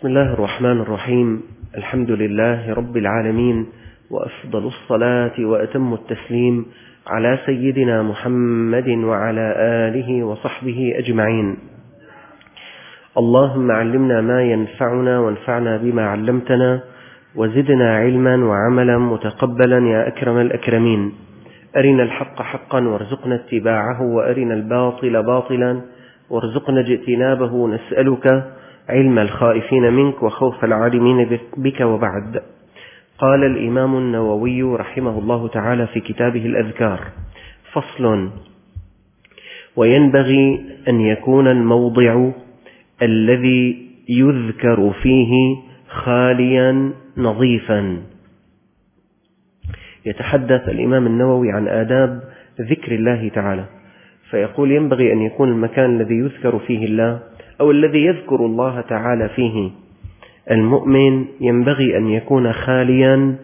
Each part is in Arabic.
بسم الله الرحمن الرحيم. الحمد لله رب العالمين، وأفضل الصلاة وأتم التسليم على سيدنا محمد وعلى آله وصحبه أجمعين. اللهم علمنا ما ينفعنا وانفعنا بما علمتنا، وزدنا علما وعملا متقبلا يا أكرم الأكرمين. أرنا الحق حقا وارزقنا اتباعه، وأرنا الباطل باطلا وارزقنا اجتنابه. نسألك علم الخائفين منك وخوف العالمين بك. وبعد. قال الإمام النووي رحمه الله تعالى في كتابه الأذكار: فصل: وينبغي أن يكون الموضع الذي يذكر فيه خاليا نظيفا. يتحدث الإمام النووي عن آداب ذكر الله تعالى، فيقول ينبغي أن يكون المكان الذي يذكر فيه الله أو الذي يذكر الله تعالى فيه المؤمن ينبغي أن يكون خاليا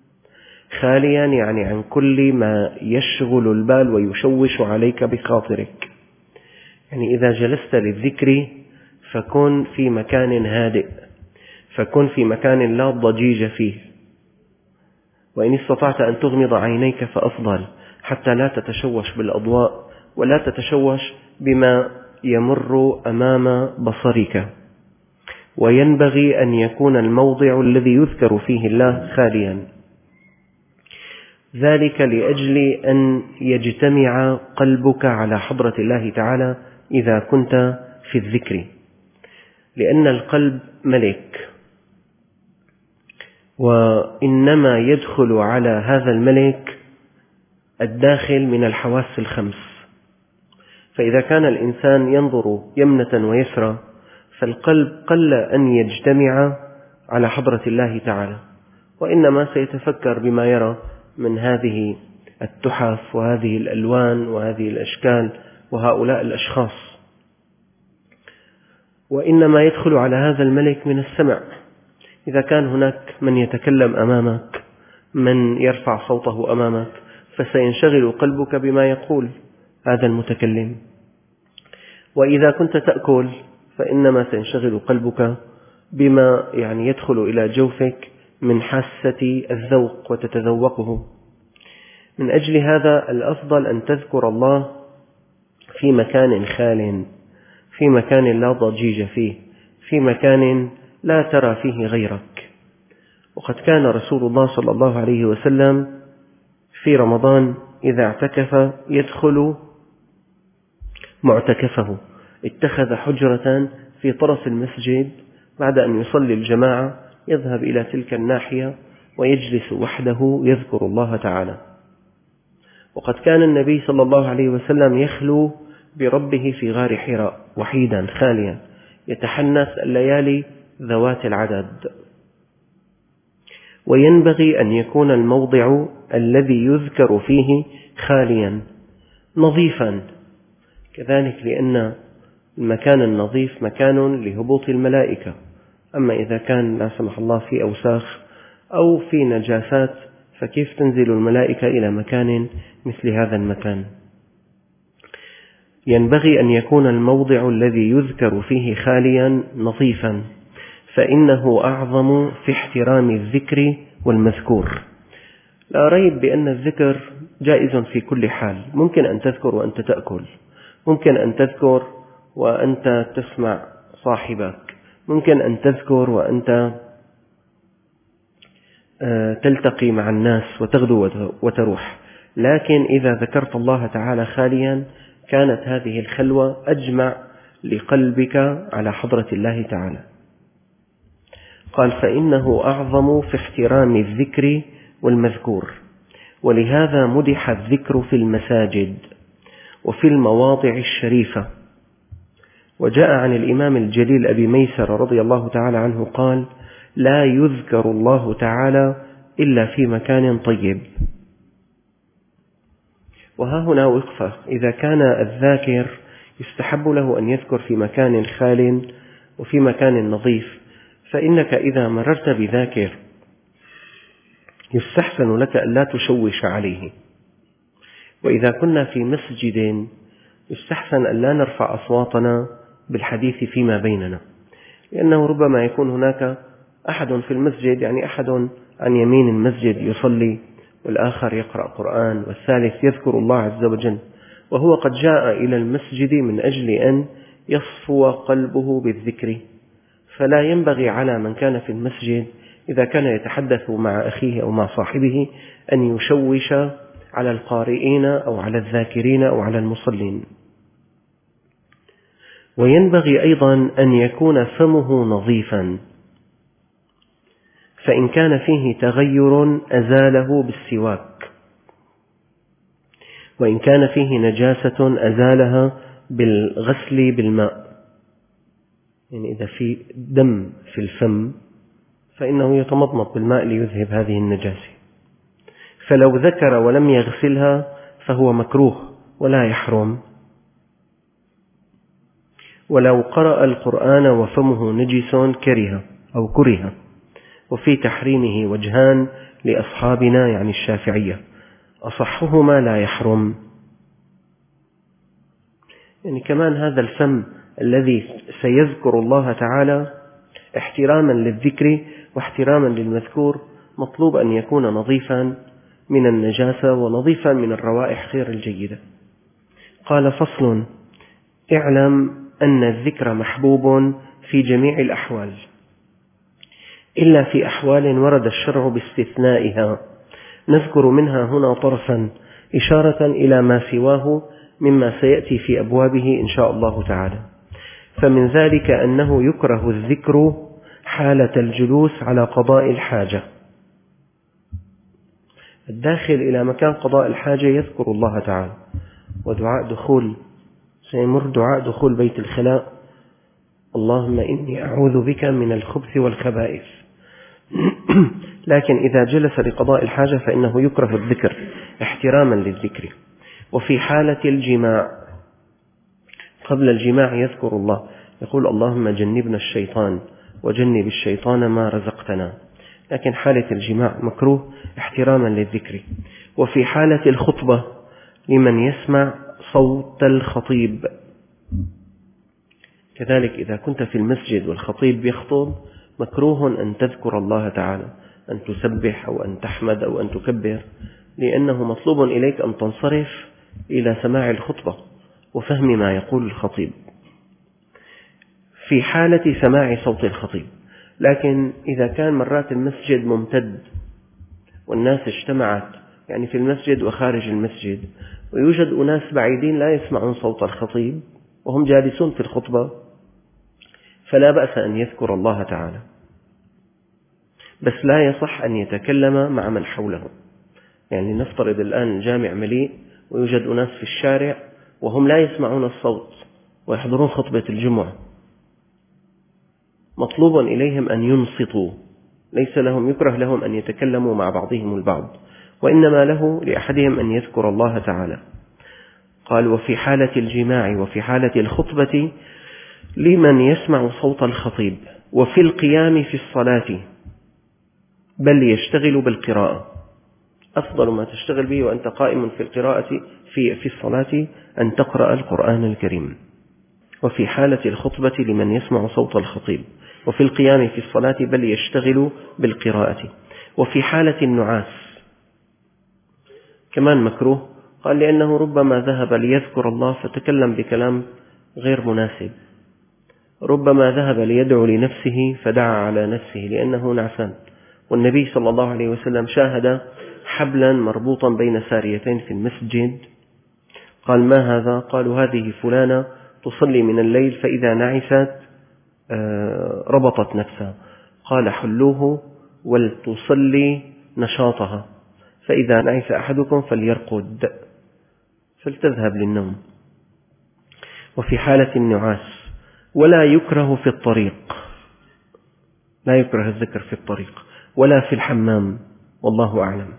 يعني عن كل ما يشغل البال ويشوش عليك بخاطرك. يعني إذا جلست للذكر فكن في مكان هادئ، فكن في مكان لا ضجيج فيه، وإن استطعت أن تغمض عينيك فأفضل، حتى لا تتشوش بالأضواء ولا تتشوش بما يمر أمام بصرك. وينبغي أن يكون الموضع الذي يذكر فيه الله خاليا، ذلك لأجل أن يجتمع قلبك على حضرة الله تعالى إذا كنت في الذكر، لأن القلب ملك، وإنما يدخل على هذا الملك الداخل من الحواس الخمس. فإذا كان الإنسان ينظر يمنة ويسرى فالقلب قل أن يجتمع على حضرة الله تعالى، وإنما سيتفكر بما يرى من هذه التحف وهذه الألوان وهذه الأشكال وهؤلاء الأشخاص، وإنما يدخل على هذا الملك من السمع. إذا كان هناك من يتكلم أمامك، من يرفع صوته أمامك، فسينشغل قلبك بما يقول هذا المتكلم. وإذا كنت تأكل فإنما سينشغل قلبك بما يدخل إلى جوفك من حاسة الذوق وتتذوقه. من أجل هذا الأفضل أن تذكر الله في مكان خال، في مكان لا ضجيج فيه، في مكان لا ترى فيه غيرك. وقد كان رسول الله صلى الله عليه وسلم في رمضان إذا اعتكف يدخل معتكفه، اتخذ حجرة في طرف المسجد، بعد أن يصلي الجماعة يذهب إلى تلك الناحية ويجلس وحده يذكر الله تعالى. وقد كان النبي صلى الله عليه وسلم يخلو بربه في غار حراء وحيدا خاليا، يتحنث الليالي ذوات العدد. وينبغي أن يكون الموضع الذي يذكر فيه خاليا نظيفا كذلك، لأن المكان النظيف مكان لهبوط الملائكة. أما إذا كان لا سمح الله في أوساخ أو في نجاسات فكيف تنزل الملائكة إلى مكان مثل هذا المكان؟ ينبغي أن يكون الموضع الذي يذكر فيه خاليا نظيفا، فإنه أعظم في احترام الذكر والمذكور. لا ريب بأن الذكر جائز في كل حال، ممكن أن تذكر وأنت تأكل، ممكن أن تذكر وأنت تسمع صاحبك، ممكن أن تذكر وأنت تلتقي مع الناس وتغدو وتروح. لكن إذا ذكرت الله تعالى خاليا كانت هذه الخلوة أجمع لقلبك على حضرة الله تعالى. قال: فإنه أعظم في احترام الذكر والمذكور. ولهذا مدح الذكر في المساجد وفي المواضع الشريفة. وجاء عن الإمام الجليل أبي ميسر رضي الله تعالى عنه قال: لا يذكر الله تعالى إلا في مكان طيب. وها هنا وقفة. إذا كان الذاكر يستحب له أن يذكر في مكان خال وفي مكان نظيف، فإنك إذا مررت بذاكر يستحسن لك أن لا تشوش عليه. وإذا كنا في مسجد يستحسن أن لا نرفع أصواتنا بالحديث فيما بيننا، لأنه ربما يكون هناك أحد في المسجد، يعني أحد عن يمين المسجد يصلي، والآخر يقرأ قرآن، والثالث يذكر الله عز وجل، وهو قد جاء إلى المسجد من أجل أن يصفو قلبه بالذكر. فلا ينبغي على من كان في المسجد إذا كان يتحدث مع أخيه أو مع صاحبه أن يشوش على القارئين أو على الذاكرين أو على المصلين. وينبغي أيضا أن يكون فمه نظيفا، فإن كان فيه تغير أزاله بالسواك، وإن كان فيه نجاسة أزالها بالغسل بالماء. يعني إذا في دم في الفم فإنه يتمضمض بالماء ليذهب هذه النجاسة. فلو ذكر ولم يغسلها فهو مكروه ولا يحرم. ولو قرأ القرآن وفمه نجس كره أو كره. وفي تحريمه وجهان لأصحابنا يعني الشافعية، أصحهما لا يحرم. يعني كمان هذا الفم الذي سيذكر الله تعالى احتراما للذكر واحتراما للمذكور مطلوب أن يكون نظيفا من النجاسة ونظيفا من الروائح غير الجيدة. قال: فصل: اعلم أن الذكر محبوب في جميع الأحوال، إلا في أحوال ورد الشرع باستثنائها، نذكر منها هنا طرفا إشارة إلى ما سواه مما سيأتي في أبوابه إن شاء الله تعالى. فمن ذلك أنه يكره الذكر حالة الجلوس على قضاء الحاجة. الداخل إلى مكان قضاء الحاجة يذكر الله تعالى، ودعاء دخول سيمر دعاء دخول بيت الخلاء: اللهم إني أعوذ بك من الخبث والخبائث. لكن إذا جلس لقضاء الحاجة فإنه يكره الذكر احتراما للذكر. وفي حالة الجماع قبل الجماع يذكر الله، يقول: اللهم جنبنا الشيطان وجنب الشيطان ما رزقتنا. لكن حالة الجماع مكروه احتراما للذكر. وفي حالة الخطبة لمن يسمع صوت الخطيب كذلك، إذا كنت في المسجد والخطيب يخطب مكروه أن تذكر الله تعالى، أن تسبح أو أن تحمد أو أن تكبر، لأنه مطلوب إليك أن تنصرف إلى سماع الخطبة وفهم ما يقول الخطيب في حالة سماع صوت الخطيب. لكن إذا كان مرات المسجد ممتد والناس اجتمعت يعني في المسجد وخارج المسجد، ويوجد أناس بعيدين لا يسمعون صوت الخطيب وهم جالسون في الخطبة، فلا بأس أن يذكر الله تعالى، بس لا يصح أن يتكلم مع من حوله. يعني نفترض الآن الجامع مليء ويوجد أناس في الشارع وهم لا يسمعون الصوت ويحضرون خطبة الجمعة، مطلوب إليهم أن ينصتوا، ليس لهم يكره لهم أن يتكلموا مع بعضهم البعض، وإنما له لأحدهم أن يذكر الله تعالى. قال: وفي حالة الجماع وفي حالة الخطبة لمن يسمع صوت الخطيب، وفي القيام في الصلاة، بل يشتغل بالقراءة. أفضل ما تشتغل به وأنت قائم في القراءة في الصلاة أن تقرأ القرآن الكريم. وفي حالة الخطبة لمن يسمع صوت الخطيب، وفي القيام في الصلاة بل يشتغل بالقراءة. وفي حالة النعاس كمان مكروه، قال: لأنه ربما ذهب ليذكر الله فتكلم بكلام غير مناسب، ربما ذهب ليدعو لنفسه فدعا على نفسه لأنه نعسان. والنبي صلى الله عليه وسلم شاهد حبلا مربوطا بين ساريتين في المسجد، قال: ما هذا؟ قالوا: هذه فلانة تصلي من الليل فإذا نعست ربطت نفسها. قال: حلوه ولتصلي نشاطها، فإذا نعس أحدكم فليرقد، فلتذهب للنوم. وفي حالة النعاس ولا يكره في الطريق، لا يكره الذكر في الطريق ولا في الحمام، والله أعلم.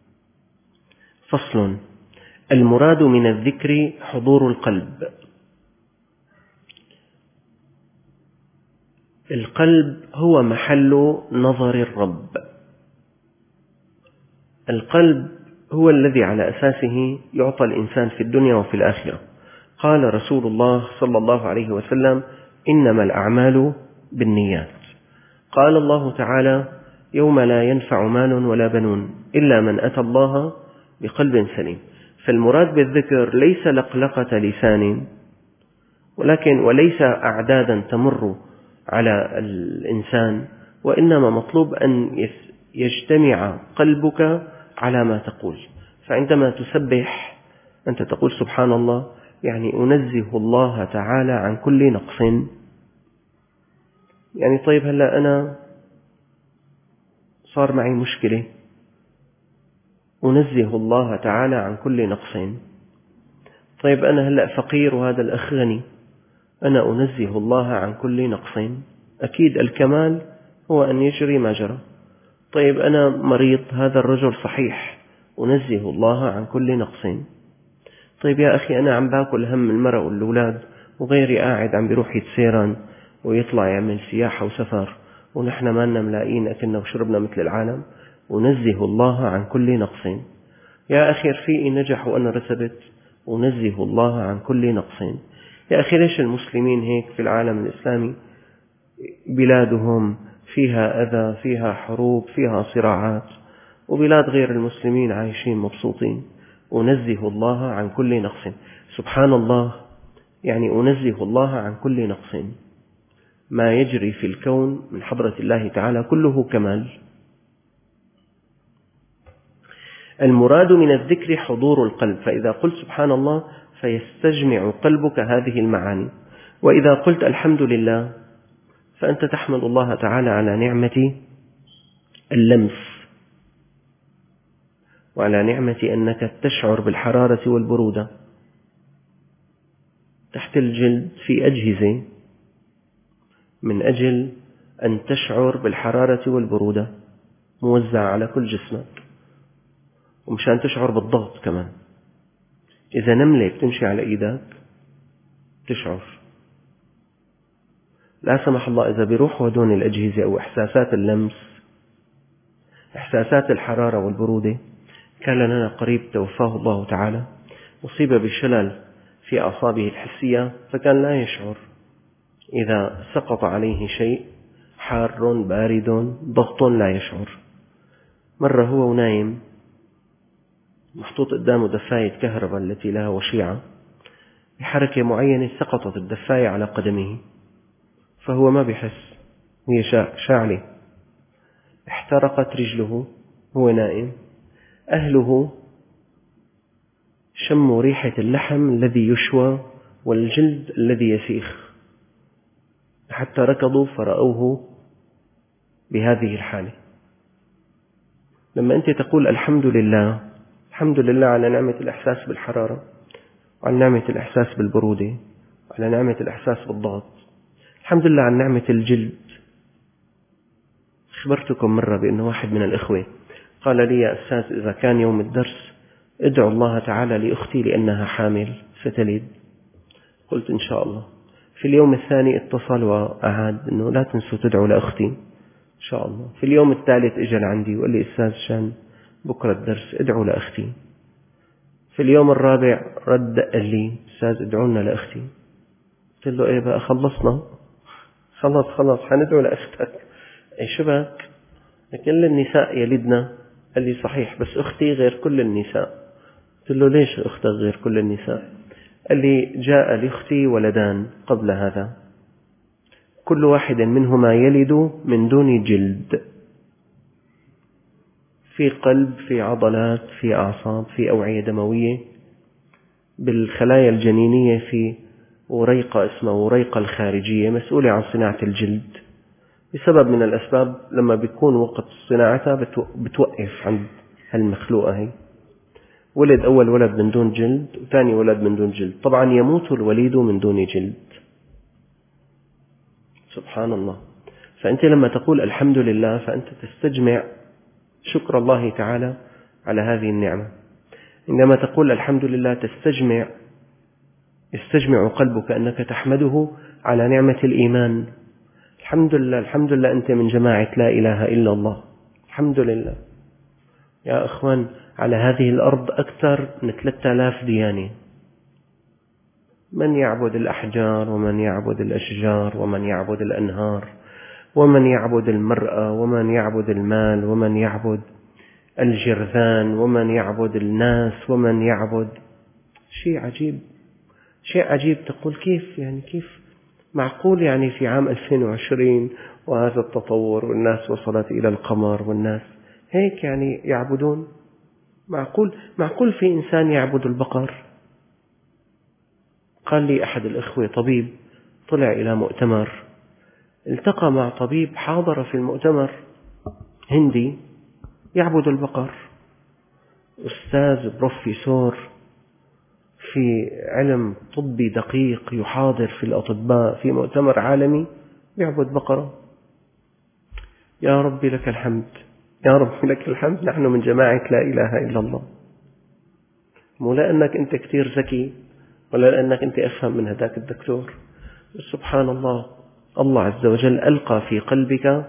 فصل: المراد من الذكر حضور القلب. القلب هو محل نظر الرب، القلب هو الذي على أساسه يعطى الإنسان في الدنيا وفي الآخرة. قال رسول الله صلى الله عليه وسلم: إنما الأعمال بالنيات. قال الله تعالى: يوم لا ينفع مال ولا بنون إلا من أتى الله بقلب سليم. فالمراد بالذكر ليس لقلقة لسان، وليس أعدادا تمر على الإنسان، وإنما مطلوب أن يجتمع قلبك على ما تقول. فعندما تسبح أنت تقول سبحان الله، يعني أنزه الله تعالى عن كل نقص. يعني طيب هلأ أنا صار معي مشكلة، أنزه الله تعالى عن كل نقص. طيب أنا هلأ فقير وهذا الأخ غني، أنا أنزه الله عن كل نقص. أكيد الكمال هو أن يجري ما جرى. طيب أنا مريض، هذا الرجل صحيح، أنزه الله عن كل نقص. طيب يا أخي أنا عم باكل هم المرأة والأولاد، وغيري قاعد عم بيروح يتسيران ويطلع يعمل سياحة وسفر، ونحن ما لنا ملاقين أكلنا وشربنا مثل العالم، أنزه الله عن كل نقص. يا أخي رفيقي نجح وأنا رسبت، أنزه الله عن كل نقص. يا أخي ليش المسلمين هيك في العالم الإسلامي بلادهم فيها أذى، فيها حروب، فيها صراعات، وبلاد غير المسلمين عايشين مبسوطين؟ أنزه الله عن كل نقص. سبحان الله، يعني أنزه الله عن كل نقص. ما يجري في الكون من حضرة الله تعالى كله كمال. المراد من الذكر حضور القلب، فإذا قلت سبحان الله فيستجمع قلبك هذه المعاني. وإذا قلت الحمد لله فأنت تحمد الله تعالى على نعمة اللمس، وعلى نعمة أنك تشعر بالحرارة والبرودة. تحت الجلد في أجهزة من أجل أن تشعر بالحرارة والبرودة موزعة على كل جسمك، ومشان تشعر بالضغط كمان. إذا نملة بتمشي على إيدك تشعر. لا سمح الله إذا بيروحوا هدون الأجهزة أو إحساسات اللمس، إحساسات الحرارة والبرودة. كان لنا قريب توفاه الله تعالى، أصيب بشلل في أعصابه الحسية، فكان لا يشعر إذا سقط عليه شيء حار بارد ضغط، لا يشعر. مرة هو ونايم محطوط قدامه دفاية كهرباء التي لها وشيعة، بحركة معينة سقطت الدفاية على قدمه، فهو ما بيحس، هي شاعلة، احترقت رجله، هو نائم. أهله شموا ريحة اللحم الذي يشوى والجلد الذي يسيخ، حتى ركضوا فرأوه بهذه الحالة. لما أنت تقول الحمد لله، الحمد لله على نعمة الإحساس بالحرارة، وعلى نعمة الإحساس بالبرودة، وعلى نعمة الإحساس بالضغط، الحمد لله على نعمة الجلد. أخبرتكم مرة بأن واحد من الإخوة قال لي: يا أستاذ إذا كان يوم الدرس ادعو الله تعالى لأختي لأنها حامل ستلد. قلت إن شاء الله. في اليوم الثاني اتصل وأعاد أنه لا تنسوا تدعوا لأختي إن شاء الله. في اليوم الثالث اجى عندي وقال لي: أستاذ شان بكرة الدرس ادعوا لأختي. في اليوم الرابع رد قال لي: أستاذ ادعونا لأختي. قلت له: إيه بقى خلصنا، خلاص حندعو لأختك. أي شبك كل النساء يلدنا؟ قال لي: صحيح، بس أختي غير كل النساء. قلت له: ليش أختك غير كل النساء؟ قال لي: جاء لأختي ولدان قبل هذا، كل واحد منهما يلد من دون جلد، في قلب، في عضلات، في أعصاب، في أوعية دموية، بالخلايا الجنينية، في وريقة اسمها وريقة الخارجية مسؤولة عن صناعة الجلد. بسبب من الأسباب لما بيكون وقت صناعتها بتوقف عند هالمخلوقة هي. ولد أول ولد من دون جلد، وثاني ولد من دون جلد. طبعا يموت الوليد من دون جلد. سبحان الله. فأنت لما تقول الحمد لله فأنت تستجمع شكر الله تعالى على هذه النعمة. عندما تقول الحمد لله يستجمع قلبك أنك تحمده على نعمة الإيمان. الحمد لله أنت من جماعة لا إله إلا الله. الحمد لله. يا أخوان، على هذه الأرض أكثر من 3000 ديانة، من يعبد الأحجار، ومن يعبد الأشجار، ومن يعبد الأنهار، ومن يعبد المرأة، ومن يعبد المال، ومن يعبد الجرذان، ومن يعبد الناس، ومن يعبد شيء عجيب، شيء عجيب. تقول كيف معقول في عام 2020 وهذا التطور والناس وصلت إلى القمر والناس هيك يعبدون؟ معقول في إنسان يعبد البقر؟ قال لي أحد الإخوة طبيب طلع إلى مؤتمر، التقى مع طبيب حاضر في المؤتمر هندي يعبد البقر، أستاذ بروفيسور في علم طبي دقيق يحاضر في الأطباء في مؤتمر عالمي يعبد بقرة. يا ربي لك الحمد، يا ربي لك الحمد، نحن من جماعة لا إله إلا الله. مو لأنك أنت كثير ذكي ولا لأنك أنت أفهم من هذاك الدكتور، سبحان الله، الله عز وجل ألقى في قلبك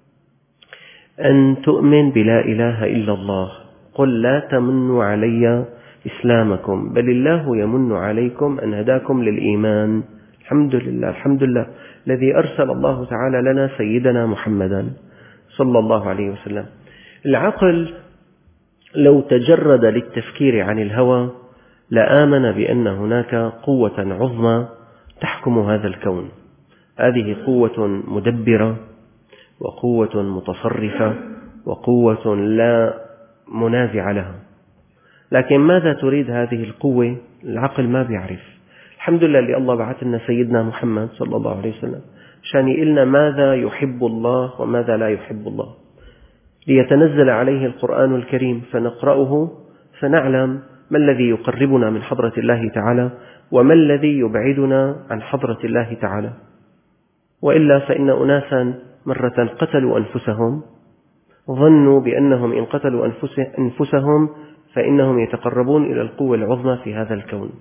أن تؤمن بلا إله إلا الله. قل لا تمنوا علي إسلامكم بل الله يمن عليكم أن هداكم للإيمان. الحمد لله، الحمد لله الذي أرسل الله تعالى لنا سيدنا محمدا صلى الله عليه وسلم. العقل لو تجرد للتفكير عن الهوى لآمن بأن هناك قوة عظمى تحكم هذا الكون. هذه قوة مدبرة وقوة متصرفة وقوة لا منازع لها. لكن ماذا تريد هذه القوة؟ العقل ما بيعرف. الحمد لله اللي الله بعث لنا سيدنا محمد صلى الله عليه وسلم عشان يقلنا ماذا يحب الله وماذا لا يحب الله، ليتنزل عليه القرآن الكريم فنقرأه فنعلم ما الذي يقربنا من حضرة الله تعالى وما الذي يبعدنا عن حضرة الله تعالى. وإلا فإن أناسا مرة قتلوا أنفسهم، ظنوا بأنهم إن قتلوا أنفسهم فإنهم يتقربون إلى القوة العظمى في هذا الكون.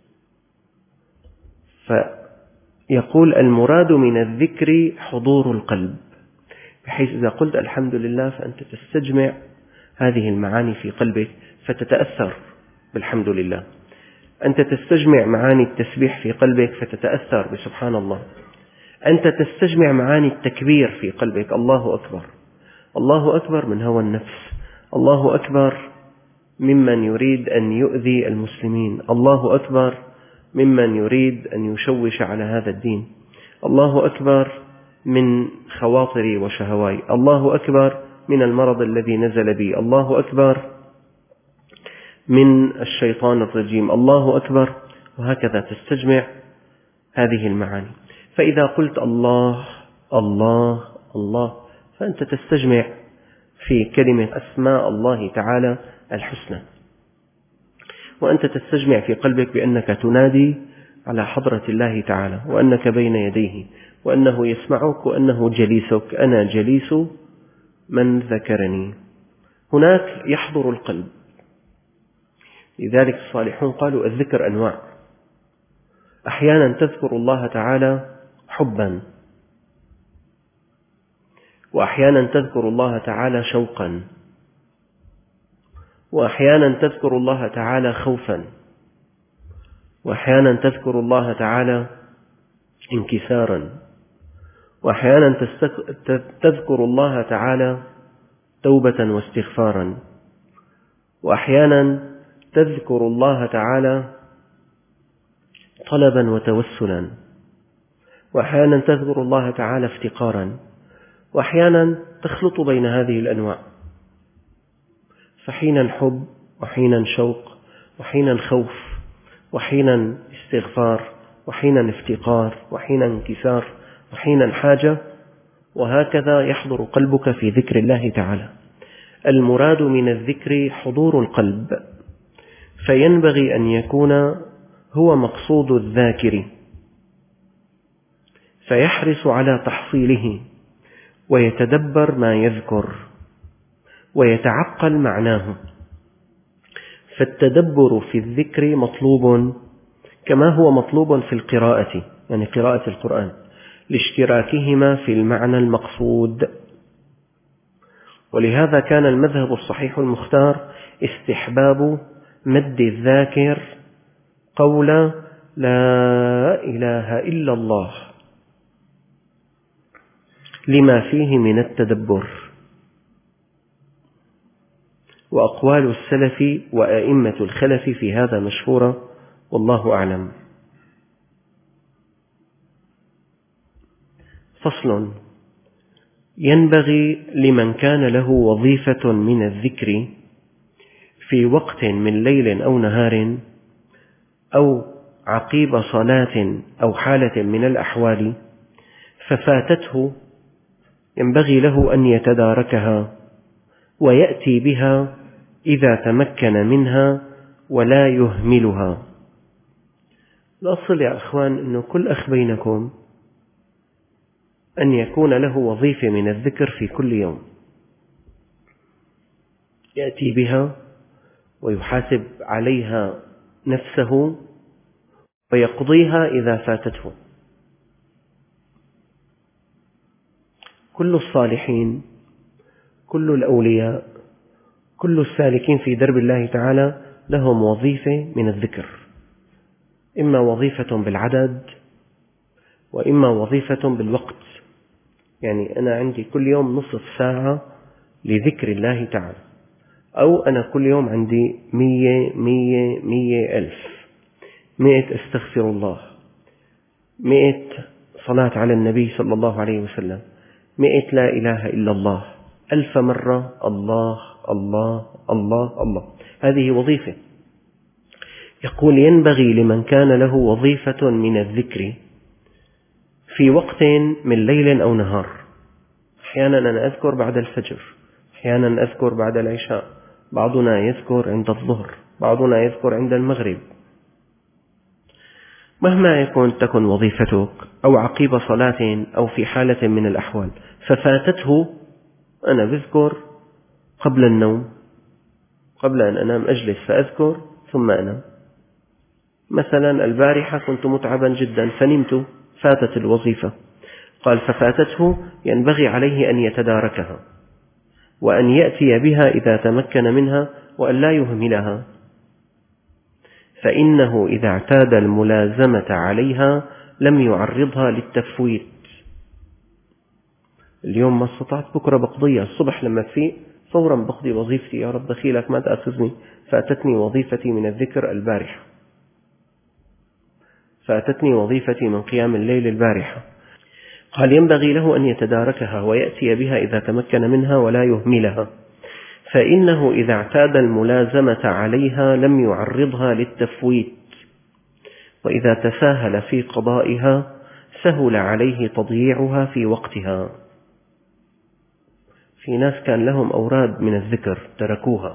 فيقول المراد من الذكر حضور القلب، بحيث إذا قلت الحمد لله فأنت تستجمع هذه المعاني في قلبك فتتأثر بالحمد لله. أنت تستجمع معاني التسبيح في قلبك فتتأثر بسبحان الله. أنت تستجمع معاني التكبير في قلبك، الله أكبر، الله أكبر من هوى النفس، الله أكبر ممن يريد أن يؤذي المسلمين، الله أكبر ممن يريد أن يشوش على هذا الدين، الله أكبر من خواطري وشهواي، الله أكبر من المرض الذي نزل بي، الله أكبر من الشيطان الرجيم، الله أكبر، وهكذا تستجمع هذه المعاني. فإذا قلت الله الله الله فأنت تستجمع في كلمة أسماء الله تعالى الحسنى، وأنت تستجمع في قلبك بأنك تنادي على حضرة الله تعالى وأنك بين يديه وأنه يسمعك وأنه جليسك، أنا جليس من ذكرني. هناك يحضر القلب. لذلك الصالحون قالوا الذكر أنواع، أحيانا تذكر الله تعالى حبا، وأحيانا تذكر الله تعالى شوقا، وأحيانا تذكر الله تعالى خوفا، وأحيانا تذكر الله تعالى انكسارا، وأحيانا تذكر الله تعالى توبة واستغفارا، وأحيانا تذكر الله تعالى طلبا وتوسلا، وأحيانا تذكر الله تعالى افتقارا، وأحيانا تخلط بين هذه الأنواع، فحينا حب وحينا شوق وحينا خوف وحينا استغفار وحينا افتقار وحينا انكسار وحينا حاجة، وهكذا يحضر قلبك في ذكر الله تعالى. المراد من الذكر حضور القلب، فينبغي أن يكون هو مقصود الذاكر، فيحرص على تحصيله ويتدبر ما يذكر ويتعقل معناه. فالتدبر في الذكر مطلوب كما هو مطلوب في القراءة، يعني قراءة القرآن، لاشتراكهما في المعنى المقصود. ولهذا كان المذهب الصحيح المختار استحباب مد الذاكر قول لا إله إلا الله، لما فيه من التدبر. وأقوال السلف وأئمة الخلف في هذا مشهورة، والله أعلم. فصل: ينبغي لمن كان له وظيفة من الذكر في وقت من ليل أو نهار أو عقيب صلاة أو حالة من الأحوال ففاتته، ينبغي له أن يتداركها ويأتي بها إذا تمكن منها ولا يهملها. الأصل يا أخوان أنه كل أخ بينكم أن يكون له وظيفة من الذكر في كل يوم، يأتي بها ويحاسب عليها نفسه ويقضيها إذا فاتته. كل الصالحين، كل الأولياء، كل السالكين في درب الله تعالى لهم وظيفة من الذكر، إما وظيفة بالعدد وإما وظيفة بالوقت. يعني أنا عندي كل يوم نصف ساعة لذكر الله تعالى، أو أنا كل يوم عندي 100 ألف، 100 استغفر الله، 100 صلاة على النبي صلى الله عليه وسلم، 100 لا إله إلا الله، 1000 مرة الله الله الله الله. هذه وظيفة. يقول: ينبغي لمن كان له وظيفة من الذكر في وقت من ليل أو نهار. أحيانا أنا أذكر بعد الفجر، أحيانا أذكر بعد العشاء، بعضنا يذكر عند الظهر، بعضنا يذكر عند المغرب. مهما تكن وظيفتك، أو عقيب صلاة أو في حالة من الأحوال ففاتته، أنا بذكر قبل النوم، قبل أن أنام أجلس فأذكر ثم أنام. مثلا البارحة كنت متعبا جدا فنمت، فاتت الوظيفة. قال: ففاتته، ينبغي عليه أن يتداركها وأن يأتي بها إذا تمكن منها وأن لا يهملها، فإنه إذا اعتاد الملازمة عليها لم يعرضها للتفويت. اليوم ما استطعت، بكرة بقضيها. الصبح لما فيق فورا بقضي وظيفتي. يا رب دخيلك ما تأخذني، فأتتني وظيفتي من الذكر البارحة، فأتتني وظيفتي من قيام الليل البارحة. قال: ينبغي له أن يتداركها ويأتي بها إذا تمكن منها ولا يهملها، فإنه إذا اعتاد الملازمة عليها لم يعرضها للتفويت، وإذا تساهل في قضائها سهل عليه تضييعها في وقتها. في ناس كان لهم أوراد من الذكر تركوها،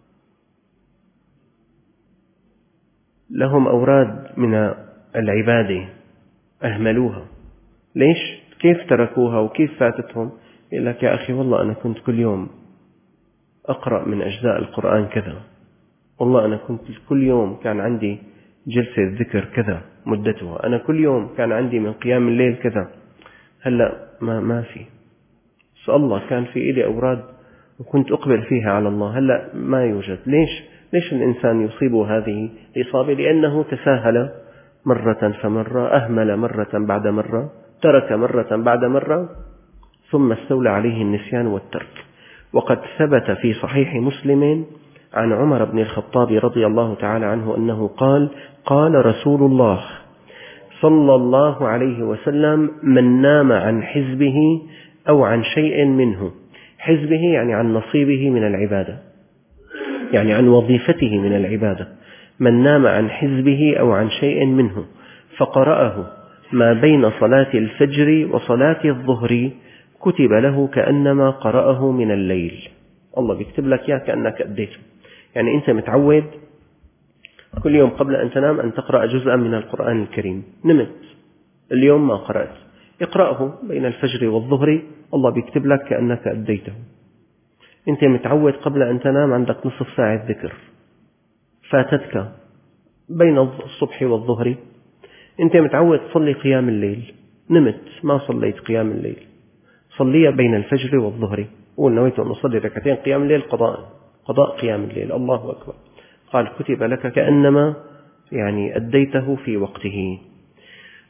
لهم أوراد من العبادة أهملوها. ليش؟ كيف تركوها وكيف فاتتهم؟ يقول لك: يا أخي والله أنا كنت كل يوم أقرأ من أجزاء القرآن كذا، والله أنا كنت كل يوم كان عندي جلسة ذكر كذا مدتها، أنا كل يوم كان عندي من قيام الليل كذا. هلأ ما في. الله كان في إيدي أوراد وكنت أقبل فيها على الله، هلأ ما يوجد. ليش الإنسان يصيب هذه الإصابة؟ لأنه تساهل مرة فمرة، أهمل مرة بعد مرة، ترك مرة بعد مرة، ثم استولى عليه النسيان والترك. وقد ثبت في صحيح مسلم عن عمر بن الخطاب رضي الله تعالى عنه أنه قال: قال رسول الله صلى الله عليه وسلم: من نام عن حزبه أو عن شيء منه، حزبه يعني عن نصيبه من العبادة، يعني عن وظيفته من العبادة، من نام عن حزبه أو عن شيء منه فقرأه ما بين صلاة الفجر وصلاة الظهر كتب له كأنما قرأه من الليل. الله بيكتب لك إياه كأنك أديته. يعني أنت متعود كل يوم قبل أن تنام أن تقرأ جزءا من القرآن الكريم، نمت اليوم ما قرأت، اقرأه بين الفجر والظهر، الله بيكتب لك كأنك أديته. أنت متعود قبل أن تنام عندك نصف ساعة ذكر، فاتتك بين الصبح والظهر. أنت متعود تصلي قيام الليل، نمت ما صليت قيام الليل، صليها بين الفجر والظهر. قول: نويت أن أصلي ركعتين قيام الليل قضاء قيام الليل، الله أكبر. قال: كتب لك كأنما يعني أديته في وقته.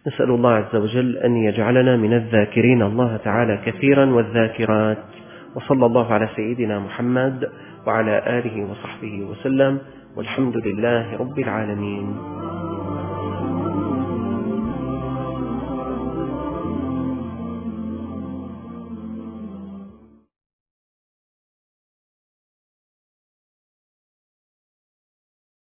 نسأل الله عز وجل أن يجعلنا من الذاكرين الله تعالى كثيرا والذاكرات. وصلى الله على سيدنا محمد وعلى آله وصحبه وسلم، والحمد لله رب العالمين.